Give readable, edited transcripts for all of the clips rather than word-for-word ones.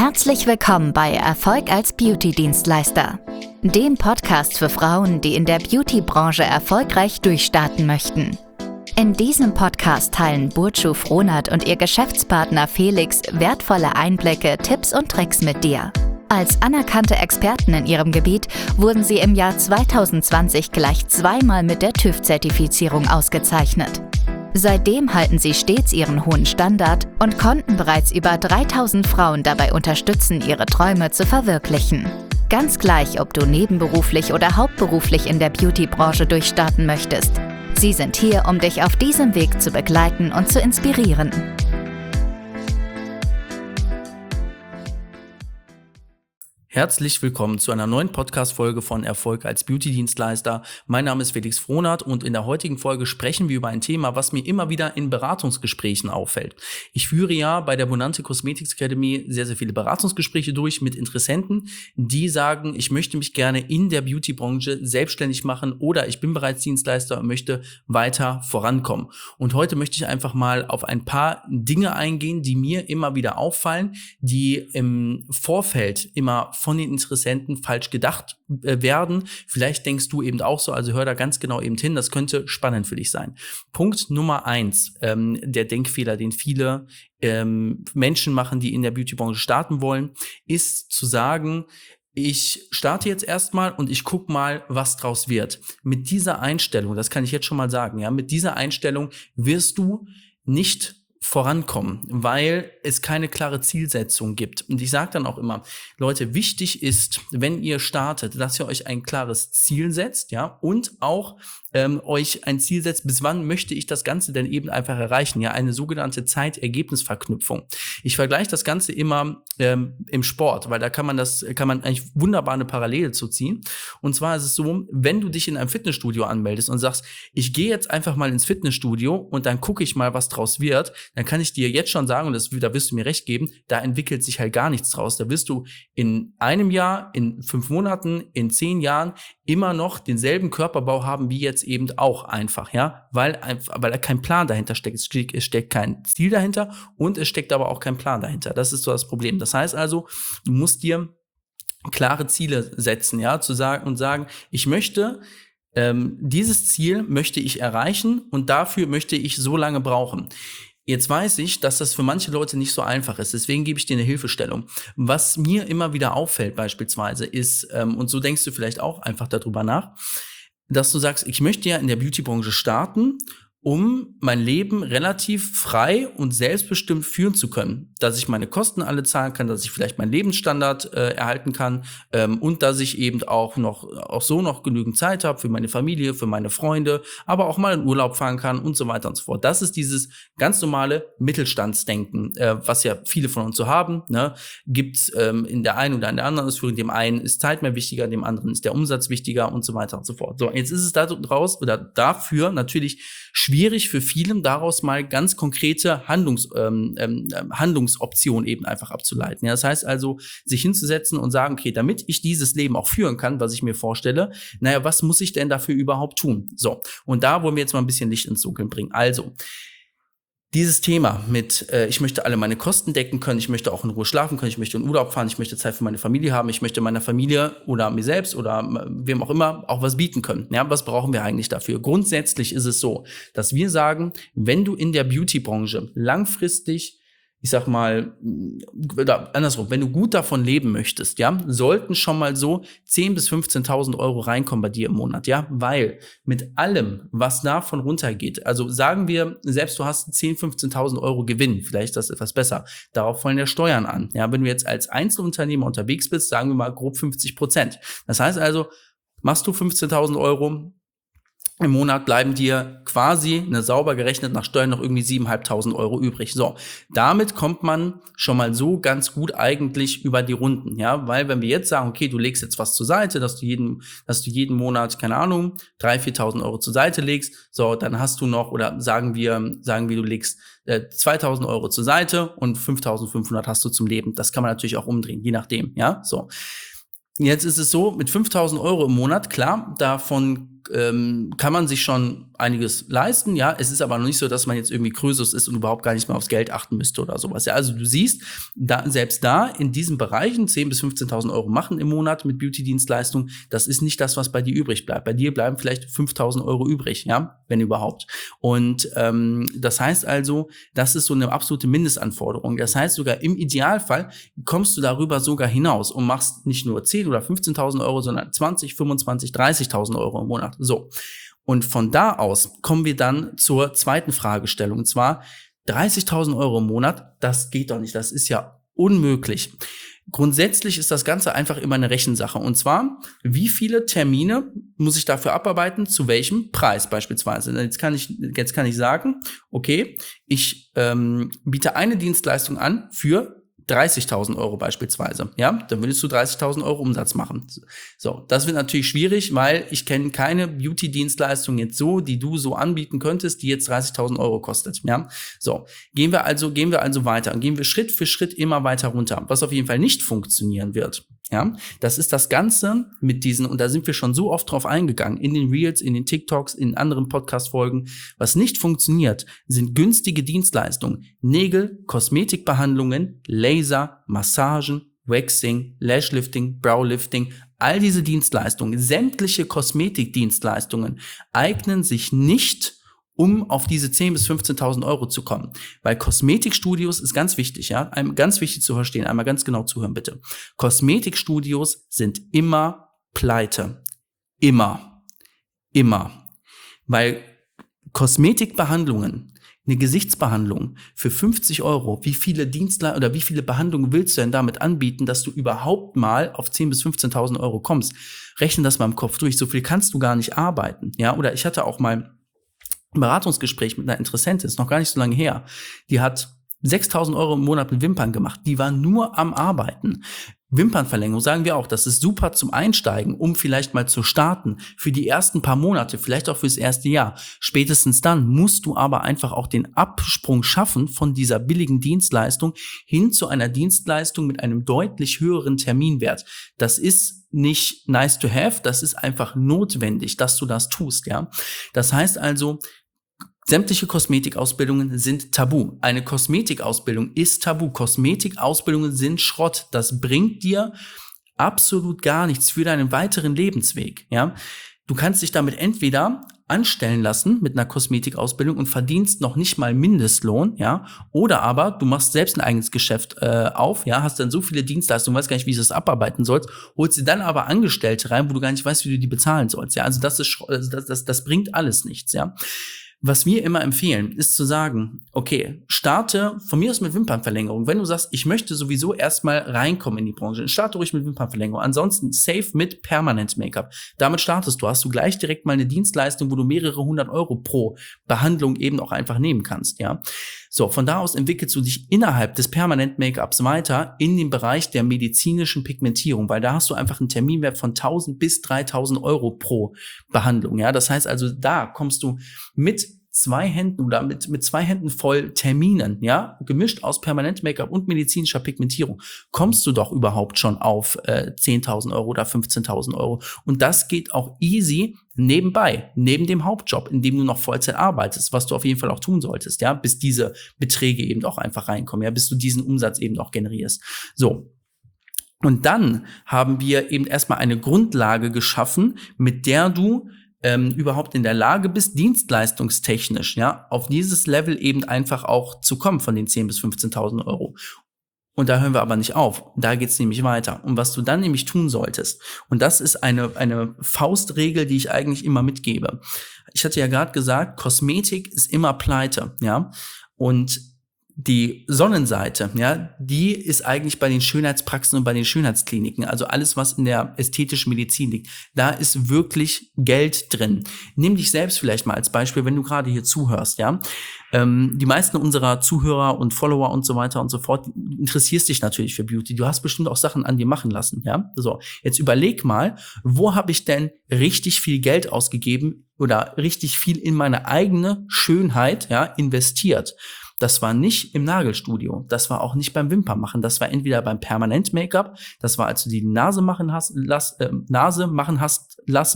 Herzlich willkommen bei Erfolg als Beauty-Dienstleister, dem Podcast für Frauen, die in der Beauty-Branche erfolgreich durchstarten möchten. In diesem Podcast teilen Burcu Frohnert und ihr Geschäftspartner Felix wertvolle Einblicke, Tipps und Tricks mit dir. Als anerkannte Experten in ihrem Gebiet wurden sie im Jahr 2020 gleich 2-mal mit der TÜV-Zertifizierung ausgezeichnet. Seitdem halten sie stets ihren hohen Standard und konnten bereits über 3000 Frauen dabei unterstützen, ihre Träume zu verwirklichen. Ganz gleich, ob du nebenberuflich oder hauptberuflich in der Beauty-Branche durchstarten möchtest. Sie sind hier, um dich auf diesem Weg zu begleiten und zu inspirieren. Herzlich willkommen zu einer neuen Podcast-Folge von Erfolg als Beauty-Dienstleister. Mein Name ist Felix Frohnert und in der heutigen Folge sprechen wir über ein Thema, was mir immer wieder in Beratungsgesprächen auffällt. Ich führe ja bei der Bonante Cosmetics Academy sehr, sehr viele Beratungsgespräche durch mit Interessenten, die sagen, ich möchte mich gerne in der Beauty-Branche selbstständig machen oder ich bin bereits Dienstleister und möchte weiter vorankommen. Und heute möchte ich einfach mal auf ein paar Dinge eingehen, die mir immer wieder auffallen, die im Vorfeld immer von den Interessenten falsch gedacht werden. Vielleicht denkst du eben auch so, also hör da ganz genau eben hin, das könnte spannend für dich sein. Punkt Nummer 1, der Denkfehler, den viele Menschen machen, die in der Beautybranche starten wollen, ist zu sagen, ich starte jetzt erstmal und ich guck mal, was draus wird. Mit dieser Einstellung, das kann ich jetzt schon mal sagen, ja, mit dieser Einstellung wirst du nicht vorankommen, weil es keine klare Zielsetzung gibt. Und ich sage dann auch immer, Leute, wichtig ist, wenn ihr startet, dass ihr euch ein klares Ziel setzt, ja, und auch euch ein Ziel setzt, bis wann möchte ich das Ganze denn eben einfach erreichen, ja, eine sogenannte Zeit-Ergebnis-Verknüpfung. Ich vergleiche das Ganze immer im Sport, weil da kann man eigentlich wunderbar eine Parallele zu ziehen. Und zwar ist es so, wenn du dich in einem Fitnessstudio anmeldest und sagst, ich gehe jetzt einfach mal ins Fitnessstudio und dann gucke ich mal, was draus wird, dann kann ich dir jetzt schon sagen, und da wirst du mir recht geben, da entwickelt sich halt gar nichts draus. Da wirst du in einem Jahr, in 5 Monaten, in 10 Jahren immer noch denselben Körperbau haben wie jetzt eben auch einfach, ja, weil da kein Plan dahinter steckt. Es steckt kein Ziel dahinter und es steckt aber auch kein Plan dahinter. Das ist so das Problem. Das heißt also, du musst dir klare Ziele setzen, ja, sagen, ich möchte dieses Ziel möchte ich erreichen und dafür möchte ich so lange brauchen. Jetzt weiß ich, dass das für manche Leute nicht so einfach ist. Deswegen gebe ich dir eine Hilfestellung. Was mir immer wieder auffällt beispielsweise ist, und so denkst du vielleicht auch einfach darüber nach, dass du sagst, ich möchte ja in der Beautybranche starten, um mein Leben relativ frei und selbstbestimmt führen zu können. Dass ich meine Kosten alle zahlen kann, dass ich vielleicht meinen Lebensstandard erhalten kann und dass ich eben auch so noch genügend Zeit habe für meine Familie, für meine Freunde, aber auch mal in Urlaub fahren kann und so weiter und so fort. Das ist dieses ganz normale Mittelstandsdenken, was ja viele von uns so haben. Ne? Gibt's in der einen oder in der anderen Ausführung, dem einen ist Zeit mehr wichtiger, dem anderen ist der Umsatz wichtiger und so weiter und so fort. So, jetzt ist es dafür natürlich schwierig für vielen, daraus mal ganz konkrete Handlungsoptionen eben einfach abzuleiten. Ja, das heißt also, sich hinzusetzen und sagen, okay, damit ich dieses Leben auch führen kann, was ich mir vorstelle, was muss ich denn dafür überhaupt tun? So, und da wollen wir jetzt mal ein bisschen Licht ins Dunkeln bringen. Also, dieses Thema mit, ich möchte alle meine Kosten decken können, ich möchte auch in Ruhe schlafen können, ich möchte in Urlaub fahren, ich möchte Zeit für meine Familie haben, ich möchte meiner Familie oder mir selbst oder wem auch immer auch was bieten können. Ja, was brauchen wir eigentlich dafür? Grundsätzlich ist es so, dass wir sagen, wenn du in der Beauty-Branche langfristig, ich sag mal, oder andersrum, wenn du gut davon leben möchtest, ja, sollten schon mal so 10.000 bis 15.000 Euro reinkommen bei dir im Monat, ja, weil mit allem, was davon runtergeht, also sagen wir, selbst du hast 10.000, 15.000 Euro Gewinn, vielleicht ist das etwas besser, darauf fallen ja Steuern an, ja, wenn du jetzt als Einzelunternehmer unterwegs bist, sagen wir mal grob 50%. Das heißt also, machst du 15.000 Euro, im Monat bleiben dir quasi, sauber gerechnet nach Steuern, noch irgendwie 7.500 Euro übrig. So, damit kommt man schon mal so ganz gut eigentlich über die Runden, ja, weil wenn wir jetzt sagen, okay, du legst jetzt was zur Seite, dass du jeden Monat, keine Ahnung, 3.000, 4.000 Euro zur Seite legst, so, dann hast du noch, oder sagen wir, du legst 2.000 Euro zur Seite und 5.500 hast du zum Leben. Das kann man natürlich auch umdrehen, je nachdem, ja, so. Jetzt ist es so, mit 5.000 Euro im Monat, klar, davon kann man sich schon einiges leisten, ja. Es ist aber noch nicht so, dass man jetzt irgendwie Krösus ist und überhaupt gar nicht mehr aufs Geld achten müsste oder sowas. Ja, also du siehst, selbst da in diesen Bereichen 10.000 bis 15.000 Euro machen im Monat mit Beauty-Dienstleistungen, das ist nicht das, was bei dir übrig bleibt. Bei dir bleiben vielleicht 5.000 Euro übrig, ja, wenn überhaupt. Und das heißt also, das ist so eine absolute Mindestanforderung. Das heißt, sogar im Idealfall kommst du darüber sogar hinaus und machst nicht nur 10.000 oder 15.000 Euro, sondern 20, 25, 30.000 Euro im Monat. So. Und von da aus kommen wir dann zur zweiten Fragestellung. Und zwar 30.000 Euro im Monat, das geht doch nicht. Das ist ja unmöglich. Grundsätzlich ist das Ganze einfach immer eine Rechensache. Und zwar, wie viele Termine muss ich dafür abarbeiten, zu welchem Preis beispielsweise. Jetzt kann ich sagen, okay, ich biete eine Dienstleistung an für 30.000 Euro beispielsweise, ja, dann würdest du 30.000 Euro Umsatz machen. So, das wird natürlich schwierig, weil ich kenne keine Beauty-Dienstleistung jetzt so, die du so anbieten könntest, die jetzt 30.000 Euro kostet, ja. So, gehen wir also weiter und gehen wir Schritt für Schritt immer weiter runter. Was auf jeden Fall nicht funktionieren wird, ja, das ist das Ganze mit diesen, und da sind wir schon so oft drauf eingegangen, in den Reels, in den TikToks, in anderen Podcast-Folgen. Was nicht funktioniert, sind günstige Dienstleistungen. Nägel, Kosmetikbehandlungen, Laser, Massagen, Waxing, Lashlifting, Browlifting, all diese Dienstleistungen, sämtliche Kosmetikdienstleistungen eignen sich nicht, um auf diese 10.000 bis 15.000 Euro zu kommen. Weil Kosmetikstudios ist ganz wichtig, ja, ganz wichtig zu verstehen, einmal ganz genau zuhören bitte. Kosmetikstudios sind immer pleite. Immer. Weil Kosmetikbehandlungen, eine Gesichtsbehandlung für 50 Euro, wie viele Behandlungen willst du denn damit anbieten, dass du überhaupt mal auf 10.000 bis 15.000 Euro kommst? Rechne das mal im Kopf durch, so viel kannst du gar nicht arbeiten, ja, oder ich hatte auch mal ein Beratungsgespräch mit einer Interessentin, ist noch gar nicht so lange her. Die hat 6.000 Euro im Monat mit Wimpern gemacht. Die war nur am Arbeiten. Wimpernverlängerung, sagen wir auch, das ist super zum Einsteigen, um vielleicht mal zu starten. Für die ersten paar Monate, vielleicht auch fürs erste Jahr. Spätestens dann musst du aber einfach auch den Absprung schaffen von dieser billigen Dienstleistung hin zu einer Dienstleistung mit einem deutlich höheren Terminwert. Das ist nicht nice to have, das ist einfach notwendig, dass du das tust, ja. Das heißt also, sämtliche Kosmetikausbildungen sind tabu. Eine Kosmetikausbildung ist tabu. Kosmetikausbildungen sind Schrott. Das bringt dir absolut gar nichts für deinen weiteren Lebensweg, ja. Du kannst dich damit entweder anstellen lassen mit einer Kosmetikausbildung und verdienst noch nicht mal Mindestlohn, ja, oder aber du machst selbst ein eigenes Geschäft auf, ja, hast dann so viele Dienstleistungen, weißt gar nicht, wie du das abarbeiten sollst, holst dir dann aber Angestellte rein, wo du gar nicht weißt, wie du die bezahlen sollst, ja, also das bringt alles nichts, ja. Was wir immer empfehlen, ist zu sagen, okay, starte von mir aus mit Wimpernverlängerung. Wenn du sagst, ich möchte sowieso erstmal reinkommen in die Branche, starte ruhig mit Wimpernverlängerung. Ansonsten safe mit Permanent Make-up. Damit startest du, hast du gleich direkt mal eine Dienstleistung, wo du mehrere 100 Euro pro Behandlung eben auch einfach nehmen kannst, ja. So, von da aus entwickelst du dich innerhalb des Permanent Make-ups weiter in den Bereich der medizinischen Pigmentierung, weil da hast du einfach einen Terminwert von 1.000 bis 3.000 Euro pro Behandlung, ja. Das heißt also, da kommst du mit 2 Händen oder mit 2 Händen voll Terminen, ja, gemischt aus Permanent Make-up und medizinischer Pigmentierung, kommst du doch überhaupt schon auf 10.000 Euro oder 15.000 Euro. Und das geht auch easy nebenbei, neben dem Hauptjob, in dem du noch Vollzeit arbeitest, was du auf jeden Fall auch tun solltest, ja, bis diese Beträge eben auch einfach reinkommen, ja, bis du diesen Umsatz eben auch generierst. So. Und dann haben wir eben erstmal eine Grundlage geschaffen, mit der du überhaupt in der Lage bist, dienstleistungstechnisch, ja, auf dieses Level eben einfach auch zu kommen von den 10.000 bis 15.000 Euro. Und da hören wir aber nicht auf. Da geht's nämlich weiter. Und was du dann nämlich tun solltest, und das ist eine Faustregel, die ich eigentlich immer mitgebe. Ich hatte ja gerade gesagt, Kosmetik ist immer pleite, ja, und die Sonnenseite, ja, die ist eigentlich bei den Schönheitspraxen und bei den Schönheitskliniken, also alles, was in der ästhetischen Medizin liegt. Da ist wirklich Geld drin. Nimm dich selbst vielleicht mal als Beispiel, wenn du gerade hier zuhörst, ja. Die meisten unserer Zuhörer und Follower und so weiter und so fort interessierst dich natürlich für Beauty. Du hast bestimmt auch Sachen an dir machen lassen, ja. So, jetzt überleg mal, wo habe ich denn richtig viel Geld ausgegeben oder richtig viel in meine eigene Schönheit, ja, investiert? Das war nicht im Nagelstudio, das war auch nicht beim Wimpernmachen, das war entweder beim Permanent Make-up, das war, als du die Nase machen hast lassen,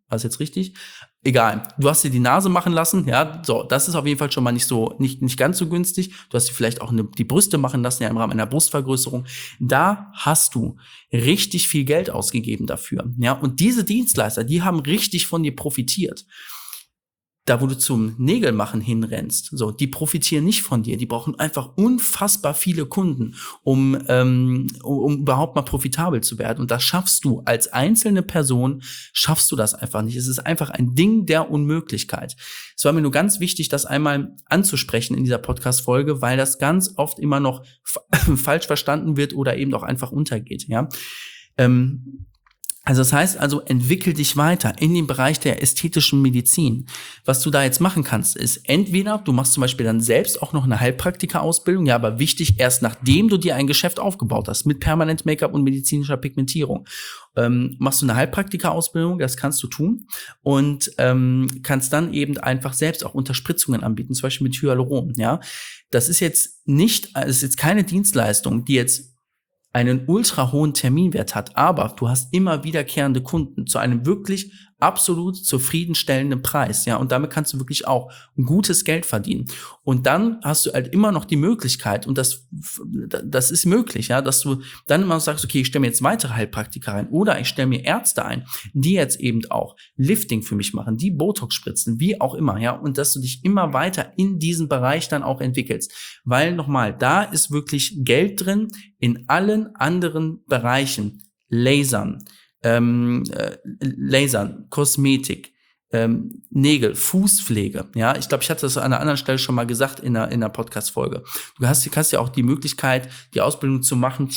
War das jetzt richtig? Egal. Du hast dir die Nase machen lassen, ja, so, das ist auf jeden Fall schon mal nicht ganz so günstig. Du hast dir vielleicht auch die Brüste machen lassen, ja, im Rahmen einer Brustvergrößerung. Da hast du richtig viel Geld ausgegeben dafür, ja. Und diese Dienstleister, die haben richtig von dir profitiert. Da, wo du zum Nägelmachen hinrennst, so, die profitieren nicht von dir. Die brauchen einfach unfassbar viele Kunden, um überhaupt mal profitabel zu werden. Und das schaffst du als einzelne Person, schaffst du das einfach nicht. Es ist einfach ein Ding der Unmöglichkeit. Es war mir nur ganz wichtig, das einmal anzusprechen in dieser Podcast-Folge, weil das ganz oft immer noch falsch verstanden wird oder eben auch einfach untergeht, ja. Also das heißt also, entwickel dich weiter in den Bereich der ästhetischen Medizin. Was du da jetzt machen kannst, ist entweder, du machst zum Beispiel dann selbst auch noch eine Heilpraktika-Ausbildung, ja, aber wichtig, erst nachdem du dir ein Geschäft aufgebaut hast, mit permanent Make-up und medizinischer Pigmentierung. Machst du eine Heilpraktika-Ausbildung, das kannst du tun und kannst dann eben einfach selbst auch Unterspritzungen anbieten, zum Beispiel mit Hyaluron, ja. Das ist jetzt keine Dienstleistung, die jetzt einen ultra hohen Terminwert hat, aber du hast immer wiederkehrende Kunden zu einem wirklich absolut zufriedenstellenden Preis, ja, und damit kannst du wirklich auch ein gutes Geld verdienen. Und dann hast du halt immer noch die Möglichkeit, und das ist möglich, ja, dass du dann immer sagst, okay, ich stelle mir jetzt weitere Heilpraktiker ein oder ich stelle mir Ärzte ein, die jetzt eben auch Lifting für mich machen, die Botox spritzen, wie auch immer, ja, und dass du dich immer weiter in diesem Bereich dann auch entwickelst, weil nochmal, da ist wirklich Geld drin in allen anderen Bereichen, Lasern, Kosmetik, Nägel, Fußpflege, ja, ich glaube, ich hatte das an einer anderen Stelle schon mal gesagt in einer Podcast-Folge. Du hast ja auch die Möglichkeit, die Ausbildung zu machen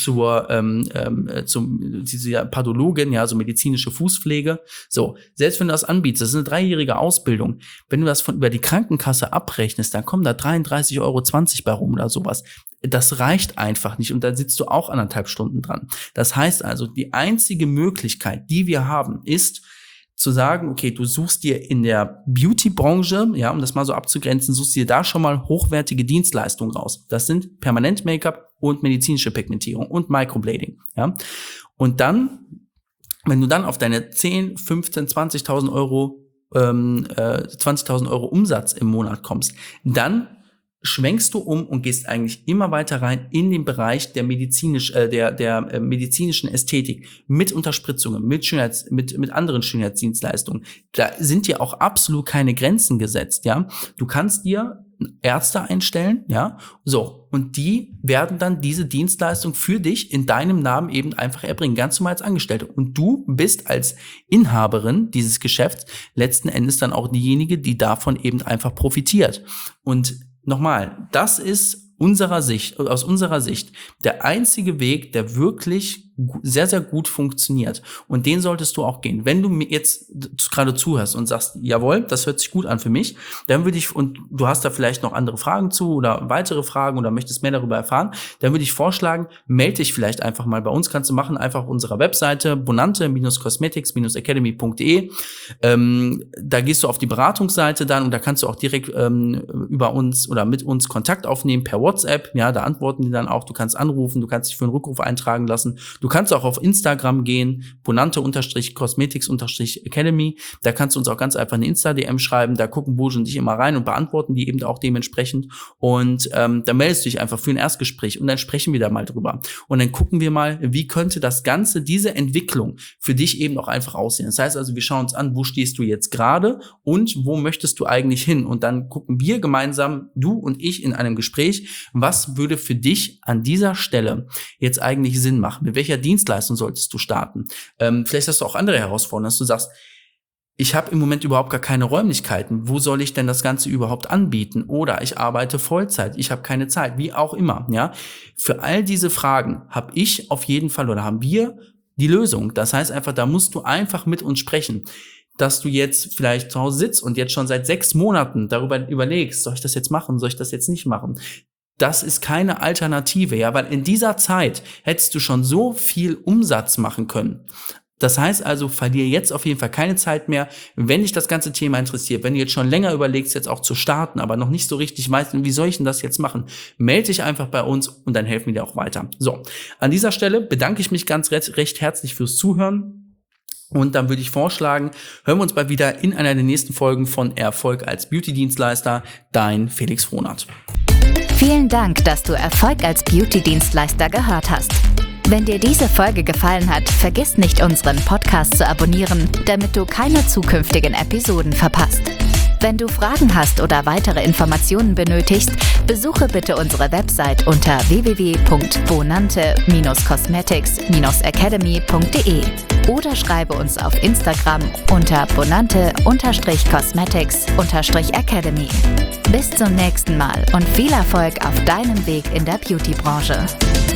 dieser Pathologin, ja, so medizinische Fußpflege. So, selbst wenn du das anbietest, das ist eine 3-jährige Ausbildung, wenn du das über die Krankenkasse abrechnest, dann kommen da 33,20 Euro bei rum oder sowas. Das reicht einfach nicht und dann sitzt du auch 1,5 Stunden dran. Das heißt also, die einzige Möglichkeit, die wir haben, ist zu sagen, okay, du suchst dir in der Beauty-Branche, ja, um das mal so abzugrenzen, suchst dir da schon mal hochwertige Dienstleistungen raus. Das sind Permanent-Make-up und medizinische Pigmentierung und Microblading, ja. Und dann, wenn du dann auf deine 10, 15, 20.000 Euro Umsatz im Monat kommst, dann schwenkst du um und gehst eigentlich immer weiter rein in den Bereich der medizinischen Ästhetik mit Unterspritzungen, mit anderen Schönheitsdienstleistungen. Da sind dir auch absolut keine Grenzen gesetzt, ja. Du kannst dir Ärzte einstellen, ja, so, und die werden dann diese Dienstleistung für dich in deinem Namen eben einfach erbringen, ganz normal als Angestellte. Und du bist als Inhaberin dieses Geschäfts letzten Endes dann auch diejenige, die davon eben einfach profitiert. Und nochmal, das ist aus unserer Sicht der einzige Weg, der wirklich sehr, sehr gut funktioniert. Und den solltest du auch gehen. Wenn du mir jetzt gerade zuhörst und sagst, jawohl, das hört sich gut an für mich, dann würde ich, und du hast da vielleicht noch andere Fragen zu oder weitere Fragen oder möchtest mehr darüber erfahren, dann würde ich vorschlagen, melde dich vielleicht einfach mal bei uns. Kannst du machen, einfach auf unserer Webseite bonante-cosmetics-academy.de. Da gehst du auf die Beratungsseite dann und da kannst du auch direkt über uns oder mit uns Kontakt aufnehmen per WhatsApp. Ja, da antworten die dann auch. Du kannst anrufen, du kannst dich für einen Rückruf eintragen lassen. Du kannst auch auf Instagram gehen, bonante-cosmetics-academy. Da kannst du uns auch ganz einfach eine Insta-DM schreiben. Da gucken Burj und ich immer rein und beantworten die eben auch dementsprechend. Und dann meldest du dich einfach für ein Erstgespräch und dann sprechen wir da mal drüber. Und dann gucken wir mal, wie könnte das Ganze, diese Entwicklung für dich eben auch einfach aussehen. Das heißt also, wir schauen uns an, wo stehst du jetzt gerade und wo möchtest du eigentlich hin? Und dann gucken wir gemeinsam, du und ich, in einem Gespräch, was würde für dich an dieser Stelle jetzt eigentlich Sinn machen? Mit welcher Dienstleistung solltest du starten? Vielleicht hast du auch andere Herausforderungen, dass du sagst, ich habe im Moment überhaupt gar keine Räumlichkeiten. Wo soll ich denn das Ganze überhaupt anbieten? Oder ich arbeite Vollzeit, ich habe keine Zeit, wie auch immer. Ja, für all diese Fragen habe ich auf jeden Fall oder haben wir die Lösung. Das heißt einfach, da musst du einfach mit uns sprechen. Dass du jetzt vielleicht zu Hause sitzt und jetzt schon seit 6 Monaten darüber überlegst, soll ich das jetzt machen, soll ich das jetzt nicht machen? Das ist keine Alternative, ja, weil in dieser Zeit hättest du schon so viel Umsatz machen können. Das heißt also, verliere jetzt auf jeden Fall keine Zeit mehr, wenn dich das ganze Thema interessiert, wenn du jetzt schon länger überlegst, jetzt auch zu starten, aber noch nicht so richtig weißt, wie soll ich denn das jetzt machen, melde dich einfach bei uns und dann helfen wir dir auch weiter. So, an dieser Stelle bedanke ich mich ganz recht herzlich fürs Zuhören. Und dann würde ich vorschlagen, hören wir uns bald wieder in einer der nächsten Folgen von Erfolg als Beauty-Dienstleister. Dein Felix Frohnert. Vielen Dank, dass du Erfolg als Beauty-Dienstleister gehört hast. Wenn dir diese Folge gefallen hat, vergiss nicht, unseren Podcast zu abonnieren, damit du keine zukünftigen Episoden verpasst. Wenn du Fragen hast oder weitere Informationen benötigst, besuche bitte unsere Website unter www.bonante-cosmetics-academy.de oder schreibe uns auf Instagram unter bonante-cosmetics-academy. Bis zum nächsten Mal und viel Erfolg auf deinem Weg in der Beauty-Branche.